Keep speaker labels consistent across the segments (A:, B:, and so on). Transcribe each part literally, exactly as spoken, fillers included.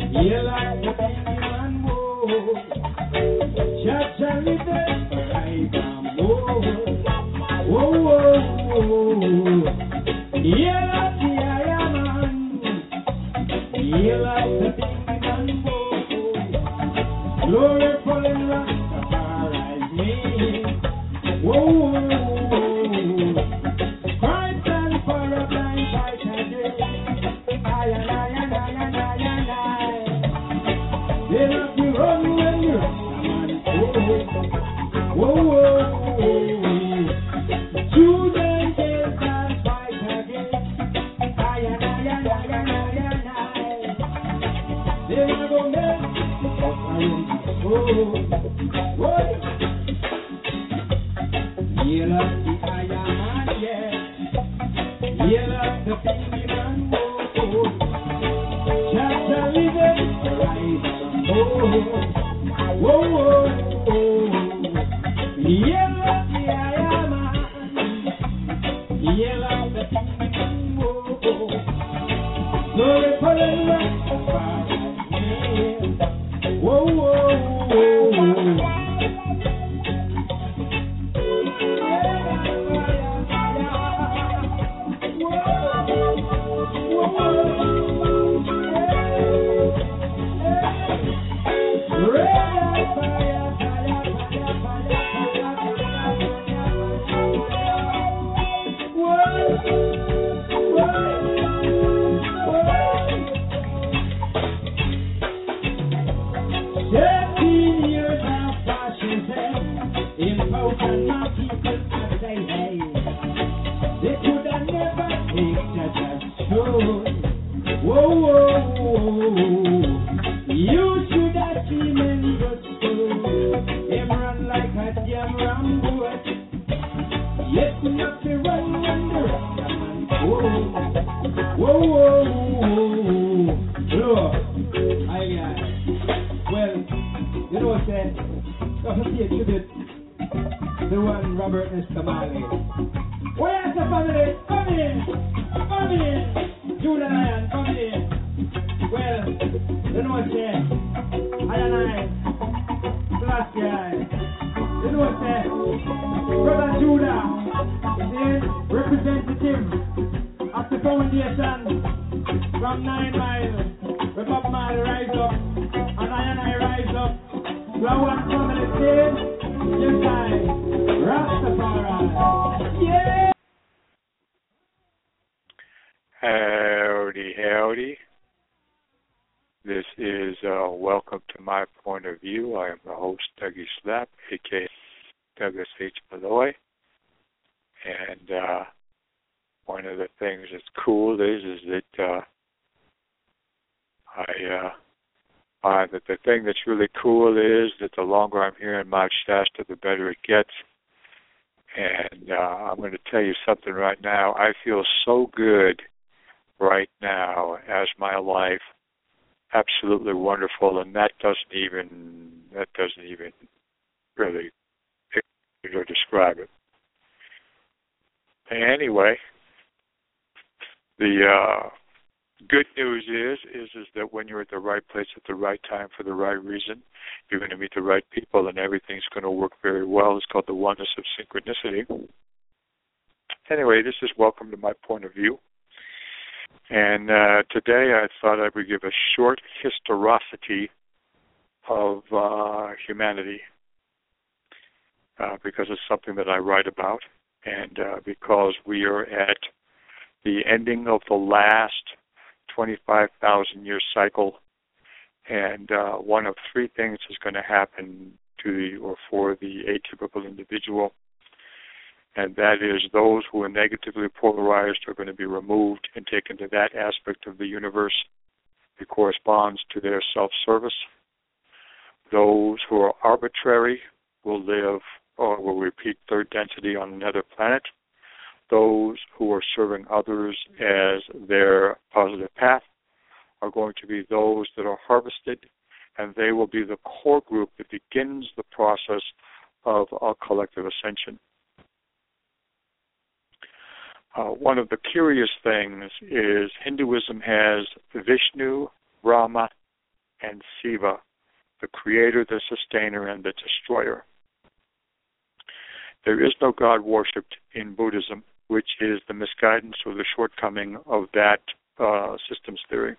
A: You like the baby man more. Just a little right and more. Whoa, whoa, whoa. You like the iron man. You like the baby man more. Glorify and Rastafari me. Whoa, whoa, whoa. Christ and paradise fight again. Aye, aye, aye, aye, aye, aye, aye, aye. They love you run when you run. Whoa, whoa, whoa, whoa. Children can fight again. Aye, aye, aye, aye, aye, aye, aye, aye. They never make it. Oh, whoa. You love the iron man, yeah. You love the baby man, oh. Just a living right and oh. Whoa, whoa, whoa. You love the iron man. You love the baby man, oh. Glory for the Rastafari. Whoa, whoa, whoa.
B: Howdy, howdy. This is uh, Welcome to My Point of View. I am the host, Dougie Slap, a k a. Douglas H. Malloy. And uh, one of the things that's cool is is that uh, I uh, find that the thing that's really cool is that the longer I'm here in Mount Shasta, the better it gets. And uh, I'm going to tell you something right now. I feel so good right now as my life, absolutely wonderful, and that doesn't even that doesn't even really or describe it. Anyway, the uh, good news is is is that when you're at the right place at the right time for the right reason, you're going to meet the right people, and everything's going to work very well. It's called the oneness of synchronicity. Anyway, this is Welcome to My Point of View. And uh, today I thought I would give a short historicity of uh, humanity uh, because it's something that I write about, and uh, because we are at the ending of the last twenty-five thousand year cycle, and uh, one of three things is going to happen to the or for the atypical individual. And that is those who are negatively polarized are going to be removed and taken to that aspect of the universe that corresponds to their self-service. Those who are arbitrary will live or will repeat third density on another planet. Those who are serving others as their positive path are going to be those that are harvested, and they will be the core group that begins the process of a collective ascension. Uh, one of the curious things is Hinduism has Vishnu, Brahma, and Siva, the creator, the sustainer, and the destroyer. There is no God worshipped in Buddhism, which is the misguidance or the shortcoming of that uh, systems theory.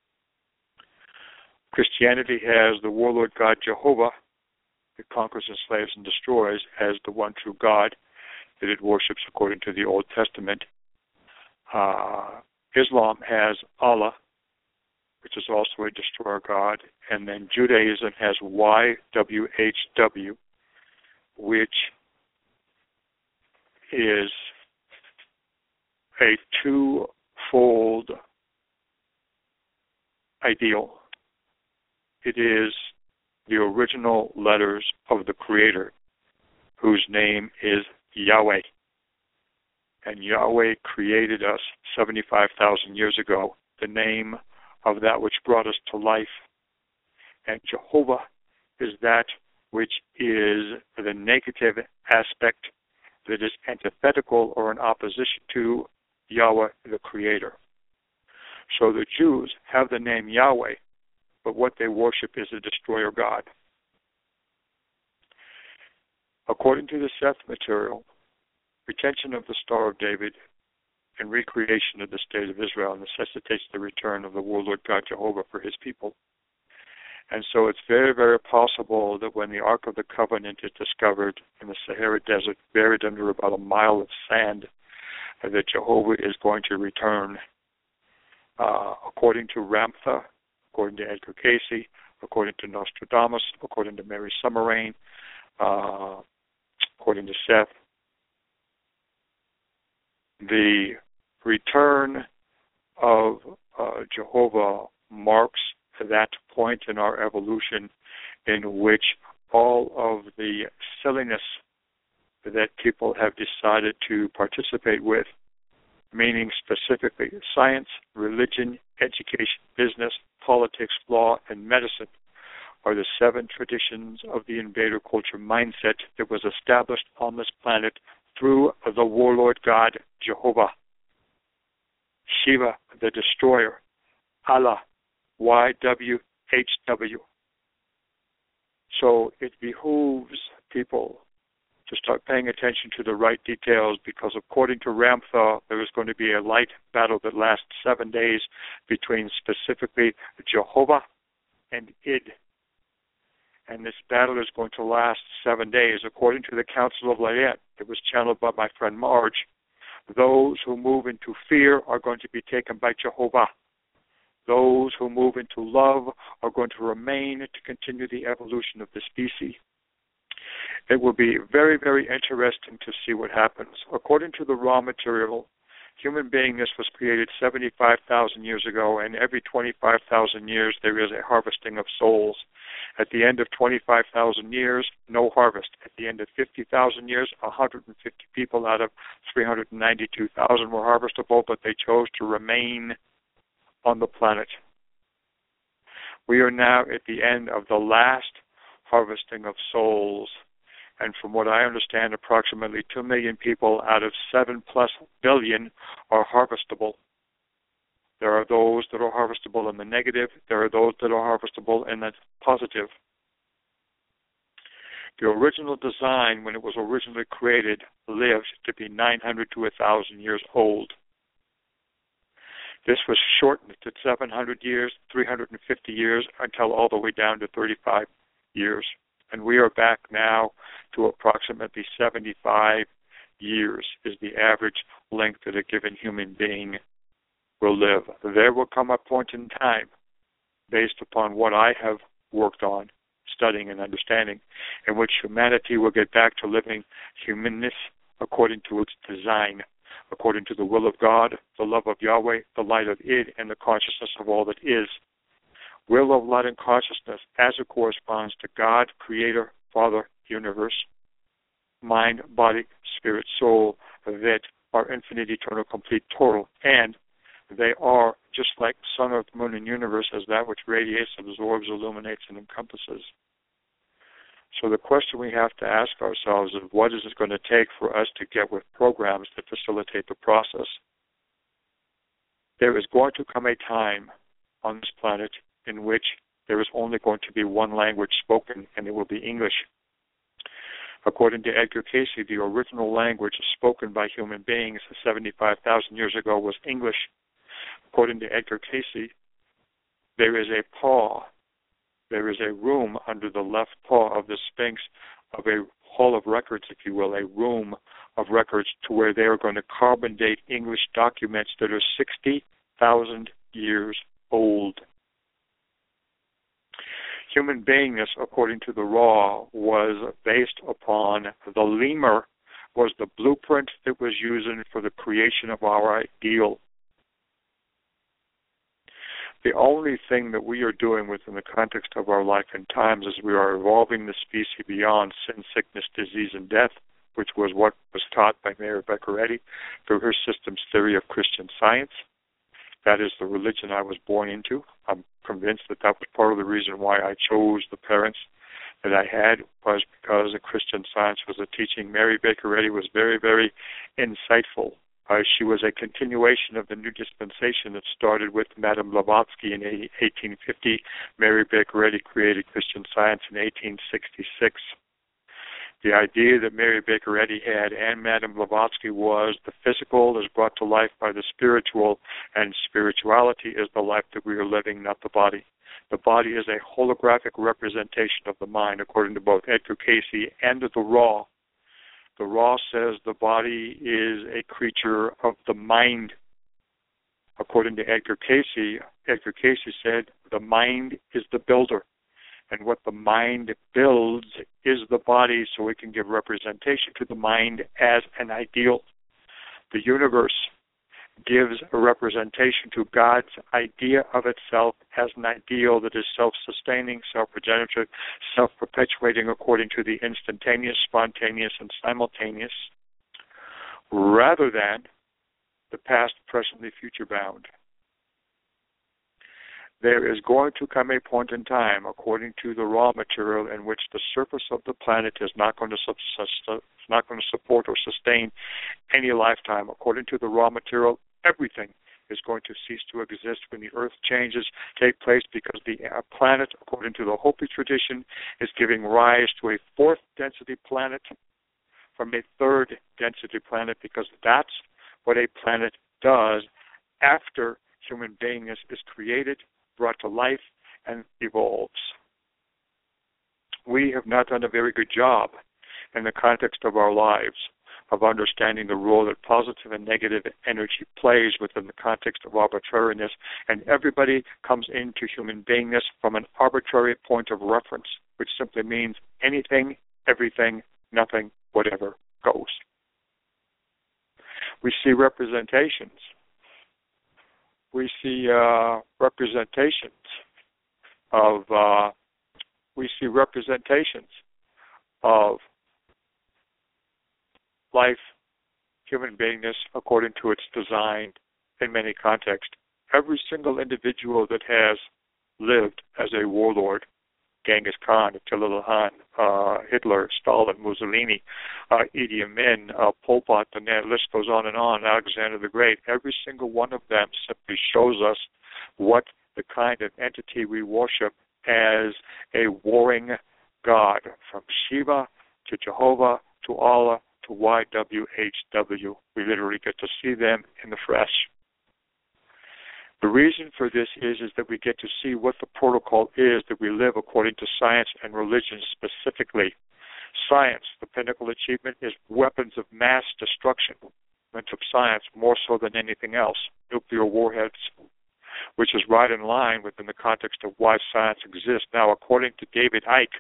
B: Christianity has the warlord God Jehovah, that conquers, enslaves, and destroys, as the one true God that it worships according to the Old Testament. Uh, Islam has Allah, which is also a destroyer God, and then Judaism has Y W H W, which is a twofold ideal. It is the original letters of the Creator, whose name is Yahweh. And Yahweh created us seventy-five thousand years ago, the name of that which brought us to life. And Jehovah is that which is the negative aspect that is antithetical or in opposition to Yahweh, the Creator. So the Jews have the name Yahweh, but what they worship is a destroyer God. According to the Seth material, retention of the Star of David and recreation of the state of Israel necessitates the return of the warlord God Jehovah for his people. And so it's very, very possible that when the Ark of the Covenant is discovered in the Sahara Desert, buried under about a mile of sand, that Jehovah is going to return. Uh, according to Ramtha, according to Edgar Cayce, according to Nostradamus, according to Mary Summerain, uh, according to Seth, the return of uh, Jehovah marks that point in our evolution in which all of the silliness that people have decided to participate with, meaning specifically science, religion, education, business, politics, law, and medicine, are the seven traditions of the invader culture mindset that was established on this planet through the warlord God Jehovah, Shiva, the destroyer, Allah, Y W H W. So it behooves people to start paying attention to the right details, because according to Ramtha, there is going to be a light battle that lasts seven days between specifically Jehovah and Id. And this battle is going to last seven days. According to the Council of Leyte, it was channeled by my friend Marge, those who move into fear are going to be taken by Jehovah. Those who move into love are going to remain to continue the evolution of the species. It will be very, very interesting to see what happens. According to the raw material, human beingness was created seventy-five thousand years ago, and every twenty-five thousand years there is a harvesting of souls. At the end of twenty-five thousand years, no harvest. At the end of fifty thousand years, one hundred fifty people out of three hundred ninety-two thousand were harvestable, but they chose to remain on the planet. We are now at the end of the last harvesting of souls. And from what I understand, approximately two million people out of seven plus billion are harvestable. There are those that are harvestable in the negative. There are those that are harvestable in the positive. The original design, when it was originally created, lived to be nine hundred to one thousand years old. This was shortened to seven hundred years, three hundred fifty years, until all the way down to thirty-five years. And we are back now to approximately seventy-five years is the average length that a given human being will live. There will come a point in time, based upon what I have worked on, studying and understanding, in which humanity will get back to living humanness according to its design, according to the will of God, the love of Yahweh, the light of Id, and the consciousness of all that is. Will of light and consciousness as it corresponds to God, Creator, Father, Universe, mind, body, spirit, soul, that are infinite, eternal, complete, total, and they are just like sun, earth, moon, and universe as that which radiates, absorbs, illuminates, and encompasses. So the question we have to ask ourselves is, what is it going to take for us to get with programs that facilitate the process? There is going to come a time on this planet in which there is only going to be one language spoken, and it will be English. According to Edgar Cayce, the original language spoken by human beings seventy-five thousand years ago was English. According to Edgar Cayce, there is a paw, there is a room under the left paw of the Sphinx, of a hall of records, if you will, a room of records to where they are going to carbon date English documents that are sixty thousand years old. Human beingness, according to the Ra, was based upon the lemur, was the blueprint that was used for the creation of our ideal. The only thing that we are doing within the context of our life and times is we are evolving the species beyond sin, sickness, disease, and death, which was what was taught by Mary Beccaretti through her systems theory of Christian Science. That is the religion I was born into. I'm convinced that that was part of the reason why I chose the parents that I had, was because the Christian Science was a teaching. Mary Beccaretti was very, very insightful. Uh, she was a continuation of the new dispensation that started with Madame Blavatsky in eighteen fifty. Mary Beccaretti created Christian Science in eighteen sixty-six. The idea that Mary Beccaretti had and Madame Blavatsky was the physical is brought to life by the spiritual, and spirituality is the life that we are living, not the body. The body is a holographic representation of the mind, according to both Edgar Cayce and the Ra. The Ra says the body is a creature of the mind. According to Edgar Cayce, Edgar Cayce said the mind is the builder. And what the mind builds is the body, so it can give representation to the mind as an ideal. The universe gives a representation to God's idea of itself as an ideal that is self-sustaining, self-regenerative, self-perpetuating according to the instantaneous, spontaneous, and simultaneous, rather than the past, presently, future-bound. There is going to come a point in time, according to the raw material, in which the surface of the planet is not going to su- not going to support or sustain any lifetime. According to the raw material, everything is going to cease to exist when the Earth changes take place, because the planet, according to the Hopi tradition, is giving rise to a fourth density planet from a third density planet, because that's what a planet does after human beingness is created, brought to life, and evolves. We have not done a very good job in the context of our lives of understanding the role that positive and negative energy plays within the context of arbitrariness, and everybody comes into human beingness from an arbitrary point of reference, which simply means anything, everything, nothing, whatever goes. We see representations. We see uh, representations of uh, we see representations of life, human beingness, according to its design in many contexts. Every single individual that has lived as a warlord, Genghis Khan, Attila the Hun, uh, Hitler, Stalin, Mussolini, uh, Idi Amin, uh, Pol Pot, and the list goes on and on, Alexander the Great, every single one of them simply shows us what the kind of entity we worship as a warring God, from Shiva to Jehovah to Allah to Y W H W. We literally get to see them in the flesh. The reason for this is, is that we get to see what the protocol is that we live according to science and religion specifically. Science, the pinnacle achievement, is weapons of mass destruction. Of science more so than anything else, nuclear warheads, which is right in line within the context of why science exists. Now, according to David Icke,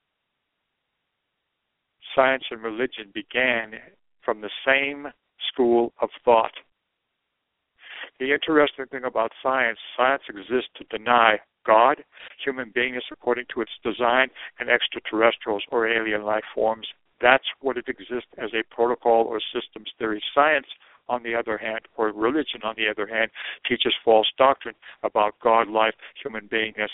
B: science and religion began from the same school of thought. The interesting thing about science, science exists to deny God, human beingness according to its design, and extraterrestrials or alien life forms. That's what it exists as a protocol or systems theory. Science, on the other hand, or religion, on the other hand, teaches false doctrine about God, life, human beingness.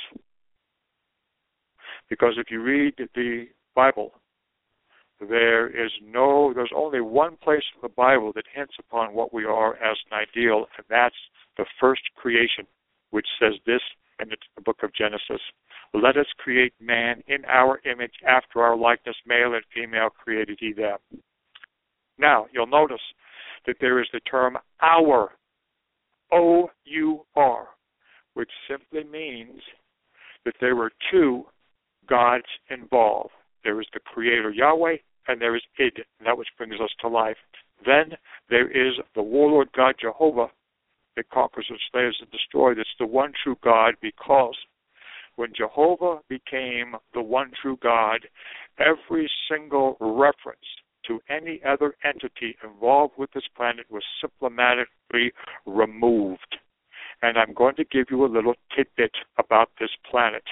B: Because if you read the Bible, there is no, there's only one place in the Bible that hints upon what we are as an ideal, and that's the first creation, which says this and it's the book of Genesis. Let us create man in our image, after our likeness, male and female created he them. Now, you'll notice that there is the term our, O U R, which simply means that there were two gods involved. There is the Creator Yahweh, and there is Id, and that which brings us to life. Then there is the warlord God Jehovah that conquers and slays and destroys. It's the one true God, because when Jehovah became the one true God, every single reference to any other entity involved with this planet was systematically removed. And I'm going to give you a little tidbit about this planet.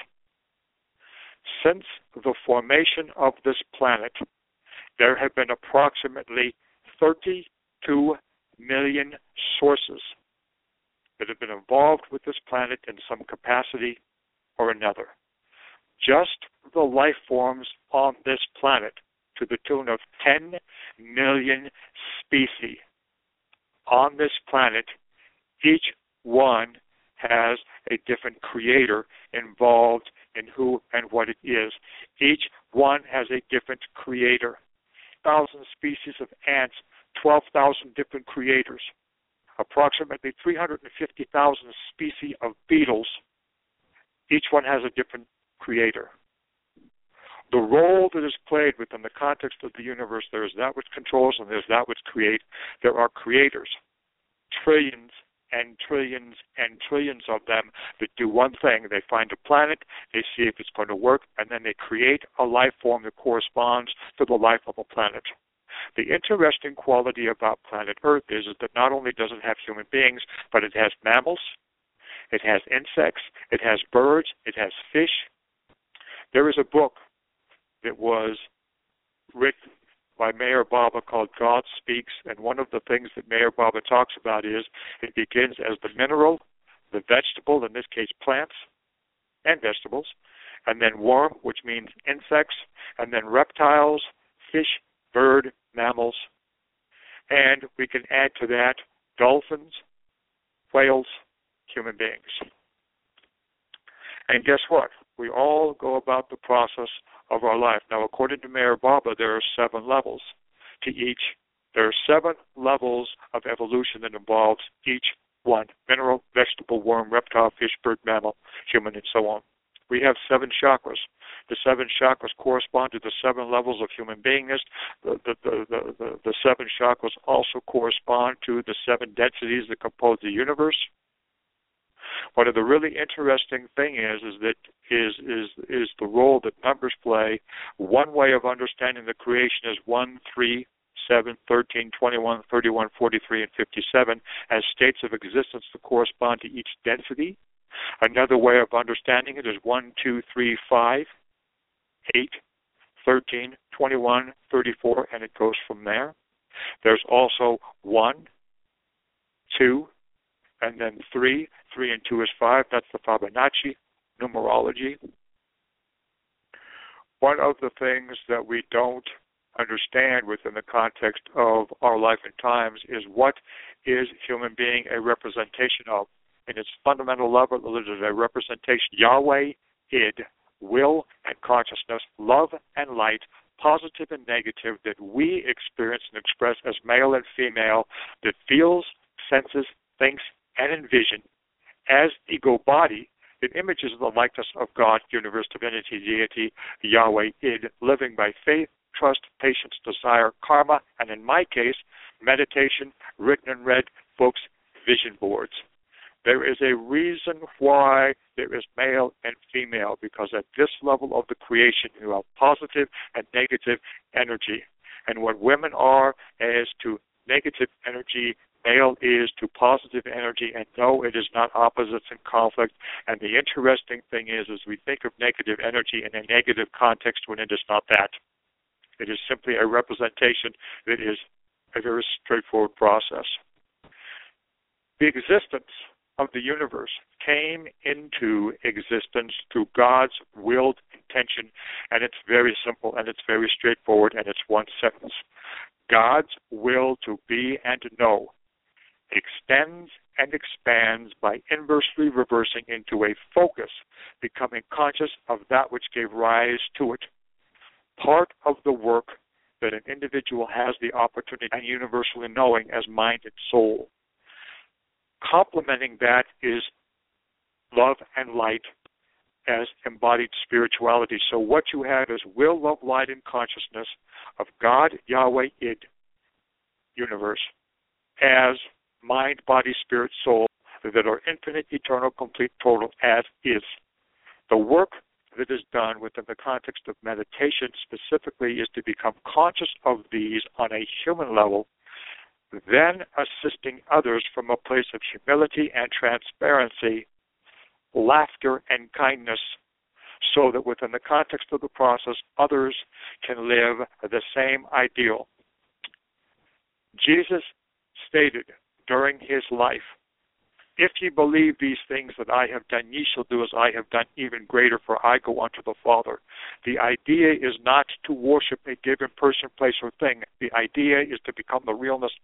B: Since the formation of this planet, there have been approximately thirty-two million sources that have been involved with this planet in some capacity or another. Just the life forms on this planet, to the tune of ten million species on this planet, each one has a different creator involved in who and what it is. Each one has a different creator. Thousand species of ants, twelve thousand different creators. Approximately three hundred fifty thousand species of beetles. Each one has a different creator. The role that is played within the context of the universe, there is that which controls and there's that which creates. There are creators, trillions and trillions and trillions of them, that do one thing. They find a planet, they see if it's going to work, and then they create a life form that corresponds to the life of a planet. The interesting quality about planet Earth is, is that not only does it have human beings, but it has mammals, it has insects, it has birds, it has fish. There is a book that was written by Meher Baba called God Speaks, and one of the things that Meher Baba talks about is it begins as the mineral, the vegetable, in this case plants and vegetables, and then worm, which means insects, and then reptiles, fish, bird, mammals, and we can add to that dolphins, whales, human beings. And guess what? We all go about the process of our life. Now, according to Meher Baba, there are seven levels to each. There are seven levels of evolution that involves each one: mineral, vegetable, worm, reptile, fish, bird, mammal, human, and so on. We have seven chakras. The seven chakras correspond to the seven levels of human beingness. The, the, the, the, the, the seven chakras also correspond to the seven densities that compose the universe. One of the really interesting thing is is that is is is the role that numbers play. One way of understanding the creation is one, three, seven, thirteen, twenty-one, thirty-one, forty-three, and fifty-seven as states of existence that correspond to each density. Another way of understanding it is one, two, three, five, eight, thirteen, twenty-one, thirty-four, and it goes from there. There's also one, two, and then three. Three and two is five. That's the Fibonacci numerology. One of the things that we don't understand within the context of our life and times is what is human being a representation of. In its fundamental level, it is a representation. Yahweh, Id, will and consciousness, love and light, positive and negative, that we experience and express as male and female, that feels, senses, thinks, and envision as ego body, that images the likeness of God, universe, divinity, deity, Yahweh, Id, living by faith, trust, patience, desire, karma, and in my case, meditation, written and read books, vision boards. There is a reason why there is male and female, because at this level of the creation, you have positive and negative energy. And what women are as to negative energy, male is to positive energy, and no, it is not opposites in conflict. And the interesting thing is, is we think of negative energy in a negative context when it is not that. It is simply a representation that is a very straightforward process. The existence of the universe came into existence through God's willed intention, and it's very simple, and it's very straightforward, and it's one sentence. God's will to be and to know extends and expands by inversely reversing into a focus, becoming conscious of that which gave rise to it. Part of the work that an individual has the opportunity and universally knowing as mind and soul. Complementing that is love and light as embodied spirituality. So what you have is will, love, light, and consciousness of God, Yahweh, Id, universe, as mind, body, spirit, soul, that are infinite, eternal, complete, total, as is. The work that is done within the context of meditation specifically is to become conscious of these on a human level, then assisting others from a place of humility and transparency, laughter and kindness, so that within the context of the process, others can live the same ideal. Jesus stated during his life, if ye believe these things that I have done, ye shall do as I have done, even greater, for I go unto the Father. The idea is not to worship a given person, place, or thing. The idea is to become the realness